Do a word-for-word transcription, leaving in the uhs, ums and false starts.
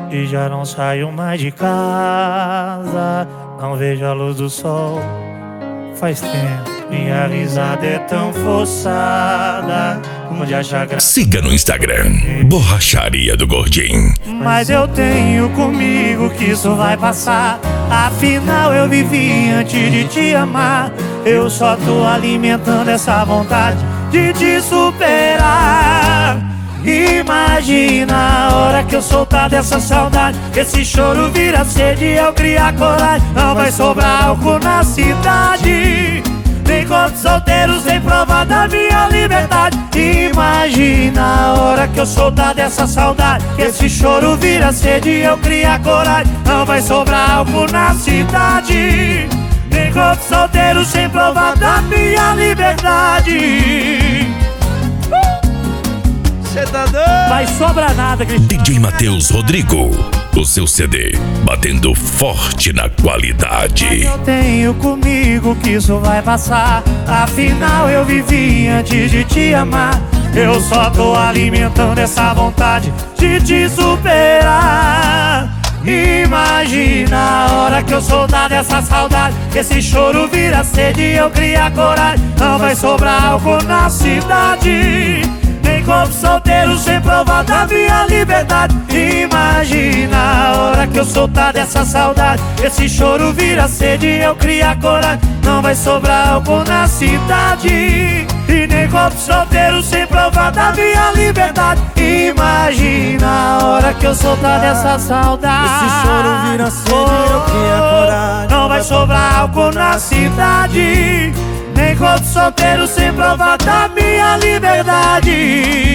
e já não saio mais de casa. Não vejo a luz do sol faz tempo. Minha risada é tão forçada, onde achar graça. Siga no Instagram, Borracharia do Gordinho. Mas eu tenho comigo que isso vai passar. Afinal eu vivi antes de te amar. Eu só tô alimentando essa vontade de te superar. Imagina a hora que eu soltar dessa saudade. Esse choro vira sede e eu criar coragem. Não vai sobrar álcool na cidade, nem corpo solteiro sem prova da minha liberdade. Imagina a hora que eu soltar dessa saudade. Esse choro vira sede e eu criar coragem. Não vai sobrar álcool na cidade, nem corpo solteiro sem prova da minha liberdade. Cê tá doido? Vai sobrar nada, Cristiano. D J Matheus Rodrigo, o seu C D batendo forte na qualidade. Eu tenho comigo que isso vai passar. Afinal eu vivi antes de te amar. Eu só tô alimentando essa vontade de te superar. Imagina a hora que eu soltar dessa saudade. Esse choro vira sede e eu criar coragem. Não vai sobrar álcool na cidade, nem corpo solteiro sem prova da minha liberdade. Imagina a hora que eu soltar dessa saudade. Esse choro vira sede e eu criar coragem. Não vai sobrar álcool na cidade, e nem corpo solteiro sem prova da minha liberdade. Imagina a hora que eu soltar dessa saudade. Esse choro vira sede e eu criar coragem. Não vai sobrar álcool na cidade, nem corpo solteiro sem prova da minha liberdade.